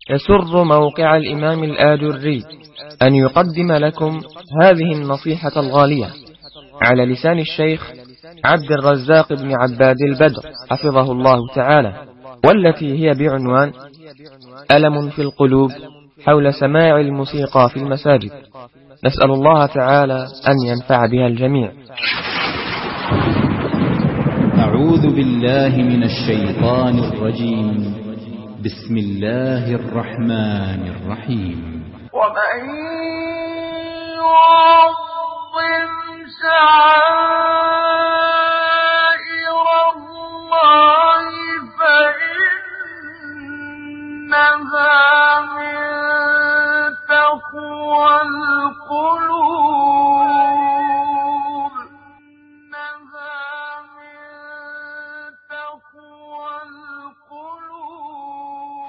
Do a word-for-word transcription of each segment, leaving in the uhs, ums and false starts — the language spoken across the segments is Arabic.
يسر موقع الإمام الآجري أن يقدم لكم هذه النصيحة الغالية على لسان الشيخ عبد الرزاق بن عباد البدر حفظه الله تعالى، والتي هي بعنوان ألم في القلوب حول سماع الموسيقى في المساجد. نسأل الله تعالى أن ينفع بها الجميع. أعوذ بالله من الشيطان الرجيم. بسم الله الرحمن الرحيم. ومن يعظم شعائر الله فإنها من تقوى القلوب. إنها من تقوى القلوب.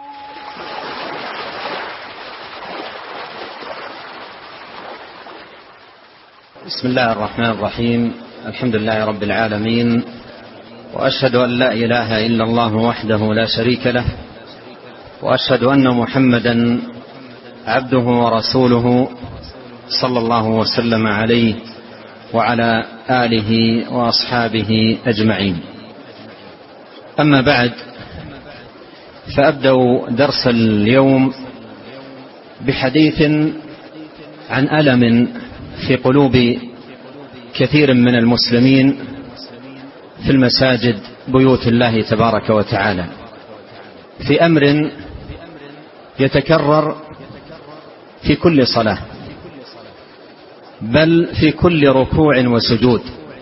بسم الله الرحمن الرحيم. الحمد لله رب العالمين، وأشهد أن لا إله إلا الله وحده لا شريك له، وأشهد أن محمدا عبده ورسوله صلى الله وسلم عليه وعلى آله وأصحابه أجمعين. أما بعد، فأبدأ درس اليوم بحديث عن ألم في قلوب كثير من المسلمين في المساجد بيوت الله تبارك وتعالى، في أمر يتكرر في كل صلاة، بل في كل ركوع وسجود،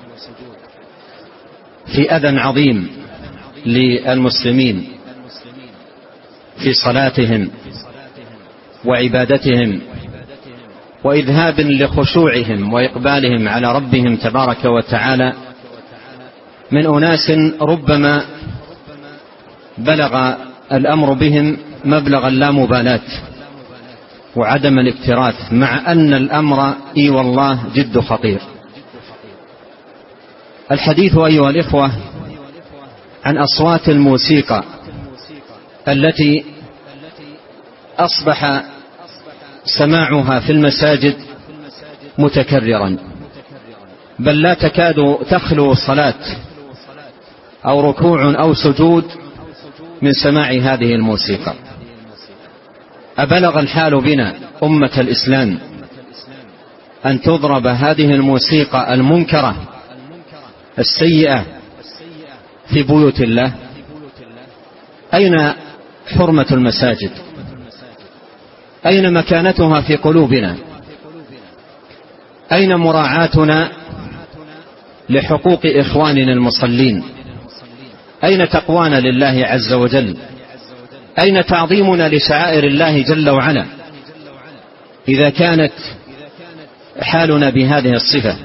في أذى عظيم للمسلمين في صلاتهم وعبادتهم، وإذهاب لخشوعهم وإقبالهم على ربهم تبارك وتعالى، من أناس ربما بلغ الأمر بهم مبلغ اللامبالاة وعدم الاكتراث، مع أن الأمر إي والله جد خطير. الحديث أيها الإخوة عن أصوات الموسيقى التي أصبح سماعها في المساجد متكررا، بل لا تكاد تخلو صلاة أو ركوع أو سجود من سماع هذه الموسيقى. أبلغ الحال بنا أمة الإسلام أن تضرب هذه الموسيقى المنكرة السيئة في بيوت الله؟ أين حرمة المساجد؟ أين مكانتها في قلوبنا؟ أين مراعاتنا لحقوق إخواننا المصلين؟ أين تقوانا لله عز وجل؟ أين تعظيمنا لشعائر الله جل وعلا إذا كانت حالنا بهذه الصفة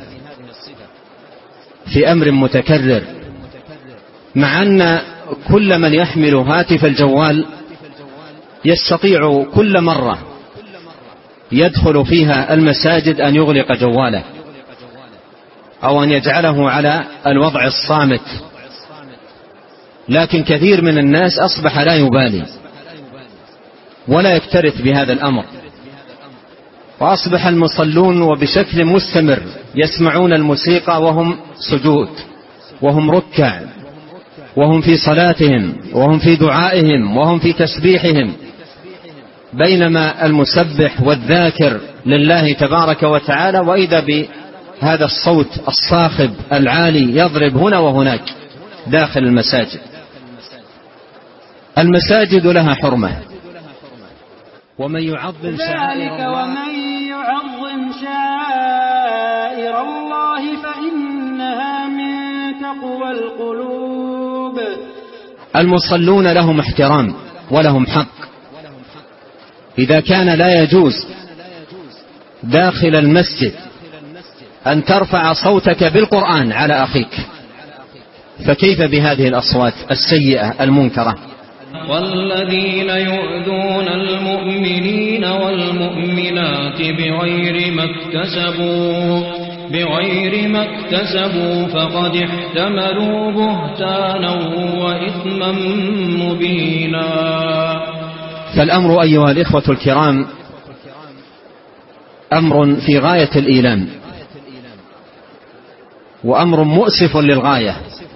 في أمر متكرر، مع أن كل من يحمل هاتف الجوال يستطيع كل مرة يدخل فيها المساجد أن يغلق جواله أو أن يجعله على الوضع الصامت، لكن كثير من الناس أصبح لا يبالي ولا يكترث بهذا الأمر، وأصبح المصلون وبشكل مستمر يسمعون الموسيقى وهم سجود وهم ركع وهم في صلاتهم وهم في دعائهم وهم في تسبيحهم، بينما المسبح والذاكر لله تبارك وتعالى وإذا بهذا الصوت الصاخب العالي يضرب هنا وهناك داخل المساجد. المساجد لها حرمة، ومن يعظم شعائر الله ومن يعظم شعائر الله فإنها من تقوى القلوب. المصلون لهم احترام ولهم حق. إذا كان لا يجوز داخل المسجد أن ترفع صوتك بالقرآن على أخيك، فكيف بهذه الأصوات السيئة المنكرة؟ والذين يؤذون المؤمنين والمؤمنات بغير ما اكتسبوا بغير ما اكتسبوا فقد احتملوا بهتانا وإثما مبينا. فالأمر أيها الإخوة الكرام أمر في غاية الإيلام، وأمر مؤسف للغاية،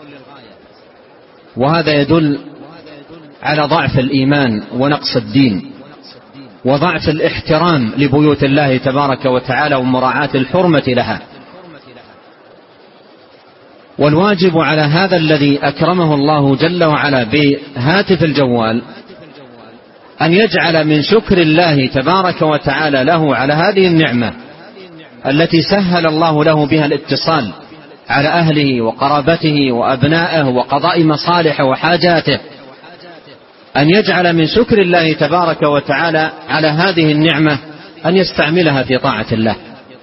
وهذا يدل على ضعف الإيمان ونقص الدين وضعف الاحترام لبيوت الله تبارك وتعالى ومراعاة الحرمة لها. والواجب على هذا الذي أكرمه الله جل وعلا بهاتف الجوال أن يجعل من شكر الله تبارك وتعالى له على هذه النعمة التي سهل الله له بها الاتصال على أهله وقرابته وأبنائه وقضاء مصالحه وحاجاته، أن يجعل من شكر الله تبارك وتعالى على هذه النعمة أن يستعملها في طاعة الله.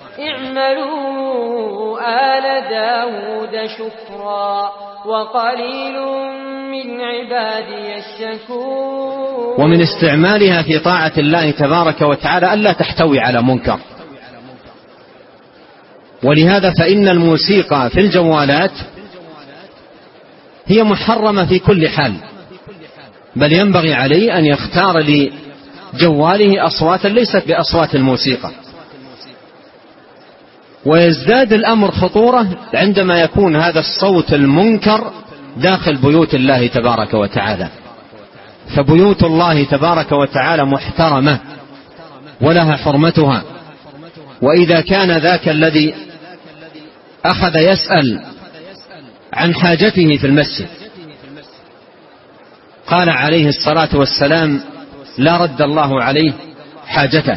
اعملوا آل داود شكرا وقليل من عبادي الشكور. ومن استعمالها في طاعة الله تبارك وتعالى ألا تحتوي على منكر. ولهذا فإن الموسيقى في الجوالات هي محرمة في كل حال، بل ينبغي عليه أن يختار لجواله أصواتا ليست بأصوات الموسيقى. ويزداد الأمر خطورة عندما يكون هذا الصوت المنكر داخل بيوت الله تبارك وتعالى، فبيوت الله تبارك وتعالى محترمة ولها حرمتها. وإذا كان ذاك الذي أخذ يسأل عن حاجته في المسجد قال عليه الصلاة والسلام لا رد الله عليه حاجته،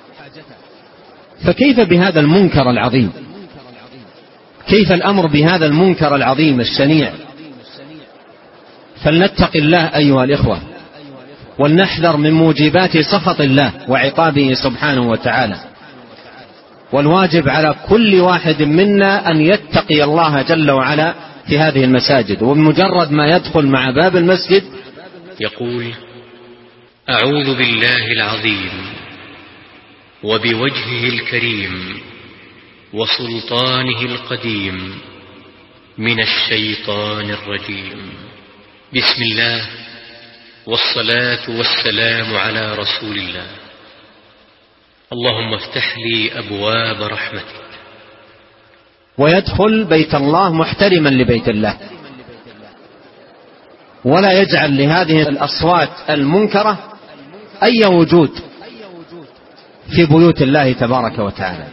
فكيف بهذا المنكر العظيم؟ كيف الأمر بهذا المنكر العظيم الشنيع؟ فلنتق الله أيها الإخوة، ولنحذر من موجبات سخط الله وعقابه سبحانه وتعالى. والواجب على كل واحد منا أن يتقي الله جل وعلا في هذه المساجد، وبمجرد ما يدخل مع باب المسجد يقول أعوذ بالله العظيم وبوجهه الكريم وسلطانه القديم من الشيطان الرجيم، بسم الله والصلاة والسلام على رسول الله، اللهم افتح لي أبواب رحمتك. ويدخل بيت الله محترما لبيت الله، ولا يجعل لهذه الأصوات المنكرة أي وجود في بيوت الله تبارك وتعالى.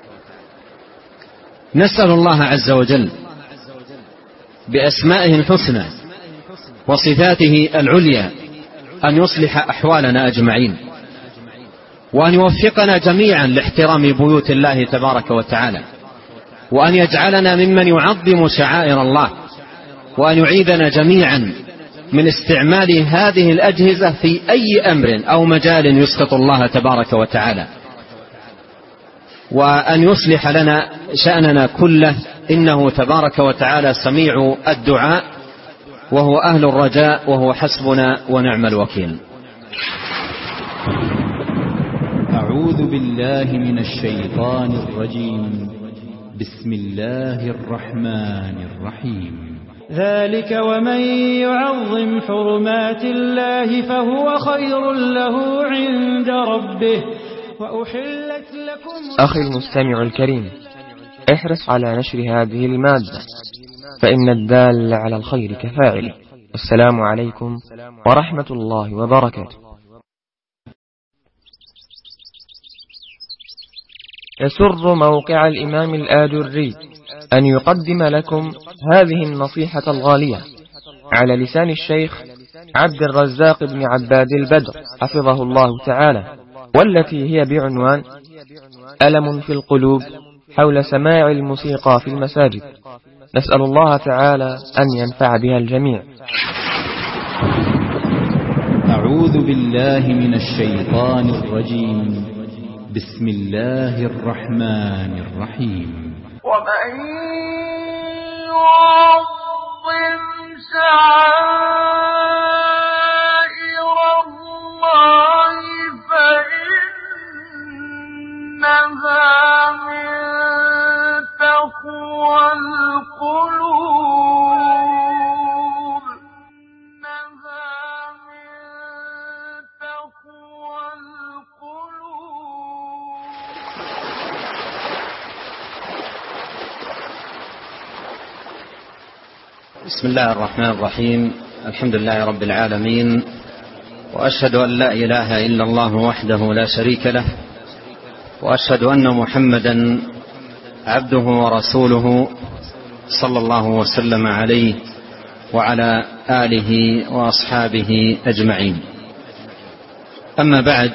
نسأل الله عز وجل بأسمائه الحسنى وصفاته العليا أن يصلح أحوالنا أجمعين، وأن يوفقنا جميعا لاحترام بيوت الله تبارك وتعالى، وأن يجعلنا ممن يعظم شعائر الله، وأن يعيذنا جميعا من استعمال هذه الأجهزة في أي أمر أو مجال يسخط الله تبارك وتعالى، وأن يصلح لنا شأننا كله، إنه تبارك وتعالى سميع الدعاء وهو أهل الرجاء وهو حسبنا ونعم الوكيل. أعوذ بالله من الشيطان الرجيم. بسم الله الرحمن الرحيم. ذلك ومن يعظم حرمات الله فهو خير له عند ربه وأحلت لكم. أخي المستمع الكريم، احرص على نشر هذه المادة، فإن الدال على الخير كفاعله. السلام عليكم ورحمة الله وبركاته. يسر موقع الإمام الآجري أن يقدم لكم هذه النصيحة الغالية على لسان الشيخ عبد الرزاق بن عباد البدر حفظه الله تعالى، والتي هي بعنوان ألم في القلوب حول سماع الموسيقى في المساجد. نسأل الله تعالى أن ينفع بها الجميع. أعوذ بالله من الشيطان الرجيم. بسم الله الرحمن الرحيم. ومن يعظم شعائر الله فإنها من تقوى القلوب. إنها من تقوى بسم الله الرحمن الرحيم. الحمد لله رب العالمين، وأشهد أن لا إله إلا الله وحده لا شريك له، وأشهد أن محمدا عبده ورسوله صلى الله وسلم عليه وعلى آله وأصحابه أجمعين. أما بعد،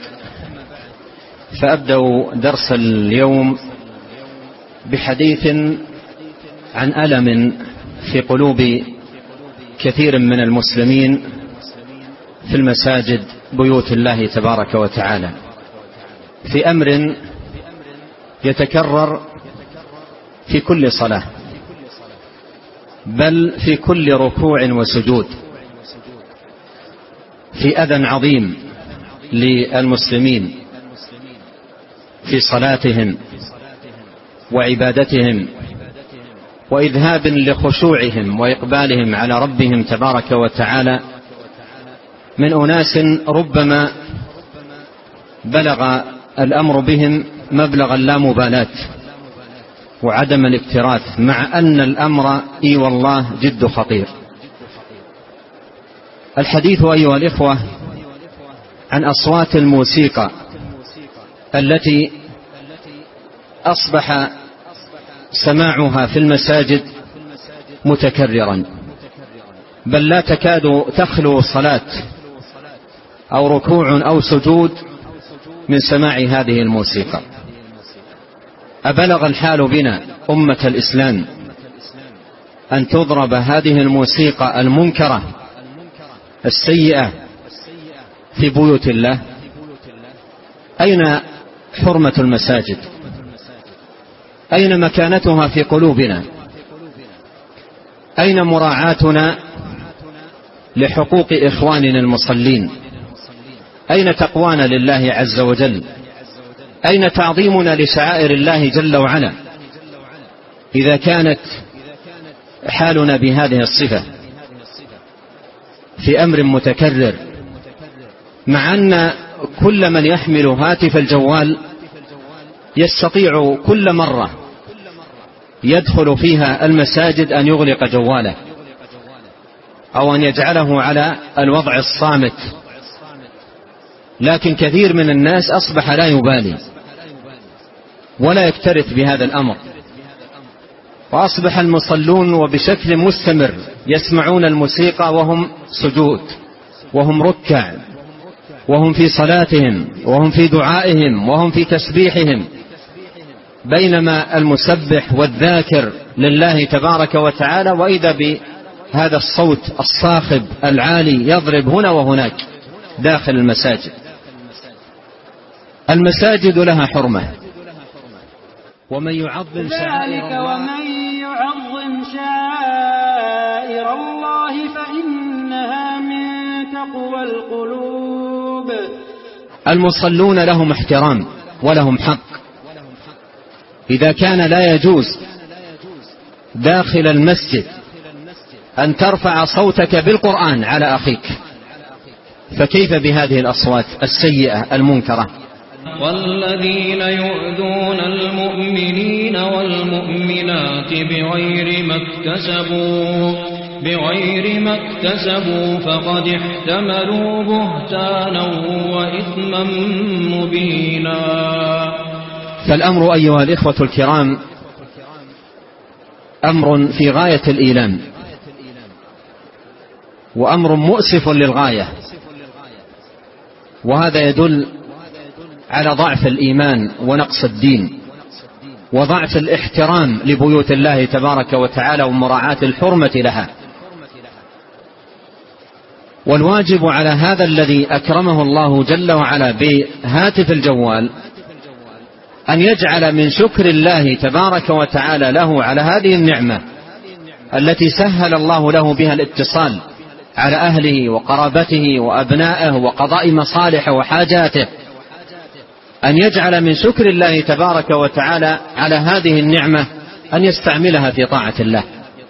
فأبدأ درس اليوم بحديث عن ألم في قلوب كثير من المسلمين في المساجد بيوت الله تبارك وتعالى، في أمر يتكرر في كل صلاة، بل في كل ركوع وسجود، في أذى عظيم للمسلمين في صلاتهم وعبادتهم، وإذهاب لخشوعهم وإقبالهم على ربهم تبارك وتعالى، من أناس ربما بلغ الأمر بهم مبلغ اللامبالاة وعدم الاكتراث، مع أن الأمر إي والله جد خطير. الحديث أيها الإخوة عن أصوات الموسيقى التي أصبح سماعها في المساجد متكررا، بل لا تكاد تخلو صلاة أو ركوع أو سجود من سماع هذه الموسيقى. أبلغ الحال بنا أمة الإسلام أن تضرب هذه الموسيقى المنكرة السيئة في بيوت الله؟ أين حرمة المساجد؟ أين مكانتها في قلوبنا؟ أين مراعاتنا لحقوق إخواننا المصلين؟ أين تقوانا لله عز وجل؟ أين تعظيمنا لشعائر الله جل وعلا إذا كانت حالنا بهذه الصفة في أمر متكرر، مع أن كل من يحمل هاتف الجوال يستطيع كل مرة يدخل فيها المساجد أن يغلق جواله أو أن يجعله على الوضع الصامت، لكن كثير من الناس أصبح لا يبالي ولا يكترث بهذا الأمر، وأصبح المصلون وبشكل مستمر يسمعون الموسيقى وهم سجود، وهم ركع، وهم في صلاتهم، وهم في دعائهم، وهم في تسبيحهم، بينما المسبح والذاكر لله تبارك وتعالى وإذا بهذا الصوت الصاخب العالي يضرب هنا وهناك داخل المساجد. المساجد لها حرمة، ومن يعظم شعائر الله ومن يعظم شعائر الله فإنها من تقوى القلوب. المصلون لهم احترام ولهم حق. إذا كان لا يجوز داخل المسجد أن ترفع صوتك بالقرآن على أخيك، فكيف بهذه الأصوات السيئة المنكرة؟ والذين يؤذون المؤمنين والمؤمنات بغير ما اكتسبوا بغير ما اكتسبوا فقد احتملوا بهتانا وإثما مبينا. فالأمر أيها الإخوة الكرام أمر في غاية الإيلام، وأمر مؤسف للغاية، وهذا يدل على ضعف الإيمان ونقص الدين وضعف الاحترام لبيوت الله تبارك وتعالى ومراعاة الحرمة لها. والواجب على هذا الذي أكرمه الله جل وعلا بهاتف الجوال أن يجعل من شكر الله تبارك وتعالى له على هذه النعمة التي سهل الله له بها الاتصال على أهله وقرابته وأبنائه وقضاء مصالحه وحاجاته، أن يجعل من شكر الله تبارك وتعالى على هذه النعمة أن يستعملها في طاعة الله.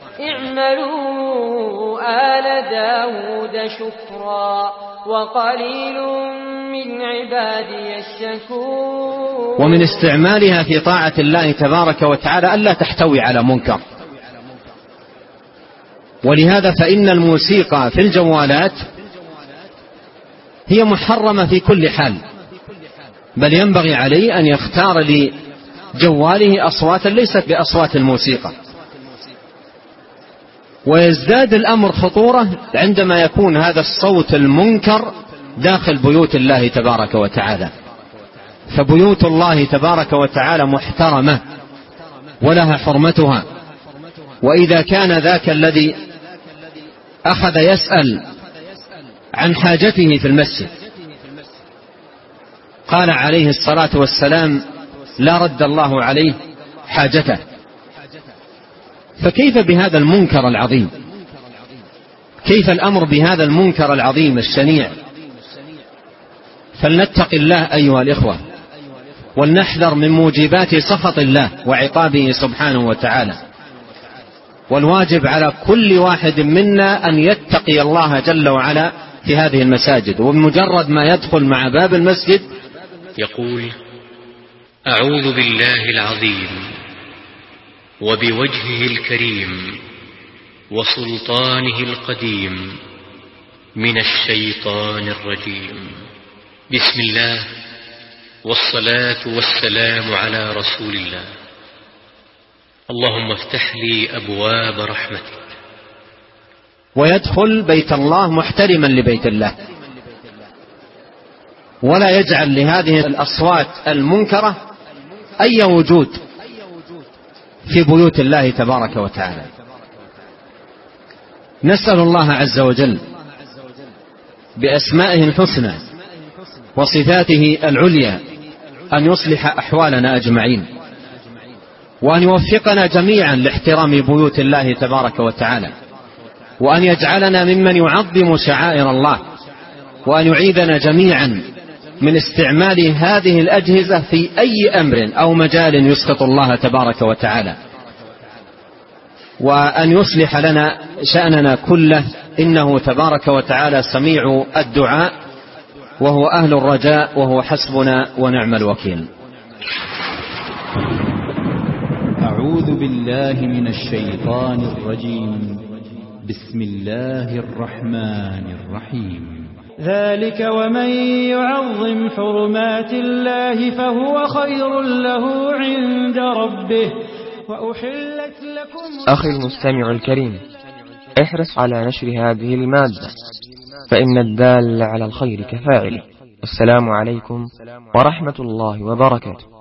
اعملوا آل داود شكرا وقليل من عبادي الشكور. ومن استعمالها في طاعة الله تبارك وتعالى ألا تحتوي على منكر، ولهذا فإن الموسيقى في الجوالات هي محرمة في كل حال، بل ينبغي عليه أن يختار لجواله أصواتا ليست بأصوات الموسيقى. ويزداد الأمر خطورة عندما يكون هذا الصوت المنكر داخل بيوت الله تبارك وتعالى، فبيوت الله تبارك وتعالى محترمة ولها حرمتها. وإذا كان ذاك الذي أخذ يسأل عن حاجته في المسجد قال عليه الصلاة والسلام لا رد الله عليه حاجته، فكيف بهذا المنكر العظيم؟ كيف الأمر بهذا المنكر العظيم الشنيع؟ فلنتق الله أيها الإخوة، ولنحذر من موجبات سخط الله وعقابه سبحانه وتعالى. والواجب على كل واحد منا أن يتقي الله جل وعلا في هذه المساجد، وبمجرد ما يدخل مع باب المسجد يقول: أعوذ بالله العظيم وبوجهه الكريم وسلطانه القديم من الشيطان الرجيم. بسم الله والصلاة والسلام على رسول الله. اللهم افتح لي أبواب رحمتك. ويدخل بيت الله محترما لبيت الله، ولا يجعل لهذه الأصوات المنكرة أي وجود في بيوت الله تبارك وتعالى. نسأل الله عز وجل بأسمائه الحسنى وصفاته العليا أن يصلح أحوالنا أجمعين، وأن يوفقنا جميعا لاحترام بيوت الله تبارك وتعالى، وأن يجعلنا ممن يعظم شعائر الله، وأن يعيذنا جميعا من استعمال هذه الأجهزة في أي أمر أو مجال يسخط الله تبارك وتعالى، وأن يصلح لنا شأننا كله، إنه تبارك وتعالى سميع الدعاء وهو أهل الرجاء وهو حسبنا ونعم الوكيل. أعوذ بالله من الشيطان الرجيم. بسم الله الرحمن الرحيم. ذلك ومن يعظم حرمات الله فهو خير له عند ربه وأحلت لكم. أخي المستمع الكريم، احرص على نشر هذه المادة، فإن الدال على الخير كفاعله. السلام عليكم ورحمة الله وبركاته.